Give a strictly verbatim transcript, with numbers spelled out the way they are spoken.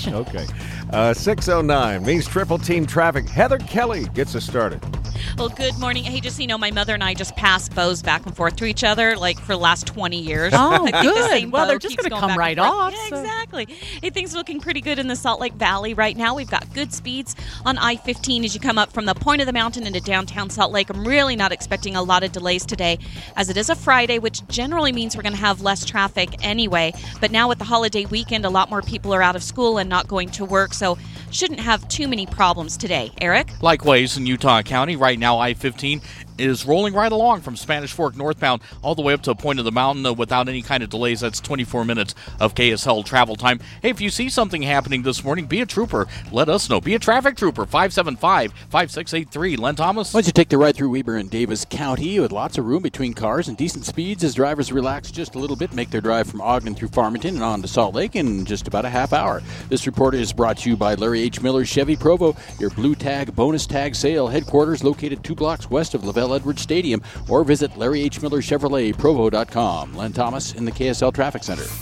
Okay. Uh, six oh nine means triple team traffic. Heather Kelly gets us started. Well, good morning. Hey, just so you know, my mother and I just passed bows back and forth to each other like for the last twenty years. Oh, I think good. The same well, bow they're just keeps going to going come back right and forth. off. Yeah, so. exactly. Hey, things are looking pretty good in the Salt Lake Valley right now. We've got good speeds on I fifteen as you come up from the point of the mountain into downtown Salt Lake. I'm really not expecting a lot of delays today as it is a Friday, which generally means we're going to have less traffic anyway. But now with the holiday weekend, a lot more people are out of school and not going to work, so shouldn't have too many problems today. Eric? Likewise, in Utah County, right now I fifteen is rolling right along from Spanish Fork northbound all the way up to a point of the mountain uh, without any kind of delays. That's twenty-four minutes of K S L travel time. Hey, if you see something happening this morning, be a trooper. Let us know. Be a traffic trooper. five seven five, five six eight three. Len Thomas? Once you take the ride through Weber and Davis County with lots of room between cars and decent speeds as drivers relax just a little bit, make their drive from Ogden through Farmington and on to Salt Lake in just about a half hour. This report is brought to you by Larry H. Miller Chevy Provo, your Blue Tag bonus tag sale headquarters located two blocks west of Lavelle Edwards Stadium, or visit Larry H. Miller Chevrolet Provo dot com. Len Thomas in the K S L Traffic Center.